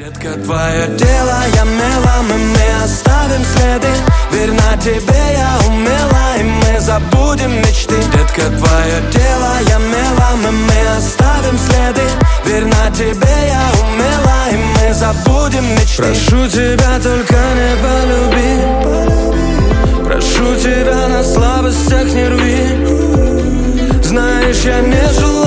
Детка, твое дело, я мелом, и мы оставим следы. Верна тебе я умела, и мы забудем мечты. Детка, твое дело, я мелом, и мы оставим следы. Верна тебе я умела, и мы забудем мечты. Прошу тебя, только не полюби. Прошу тебя, на слабостях не рви. Знаешь, я не желаю